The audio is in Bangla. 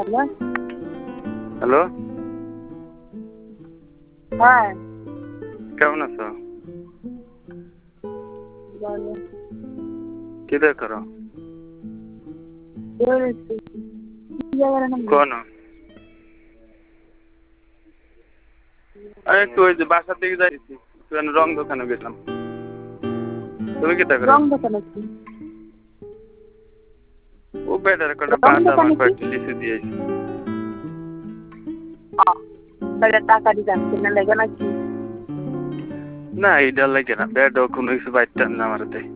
হ্যালো। হ্যালো, হ্যাঁ, কেমন আছো? বলো। কি দিয়ে করো? বেরোচ্ছি। কি জায়গার নাম বলো? কোন? আমি একটু ওই যে বাসার দিকে যাইছি, একটু রং দোকানে গেছিলাম। তুমি কি করো? রং দোকানে কি? ও বেটার কটা রং বাদাম আর দোকানে কি? কয়েকটা লিচু দিয়েছি। তাহলে টাকা দিতে আসছে না লেগে নাকি? না, এইটা লাগে না, বেড কোনো কিছু বাইরটান না আমার হাতে।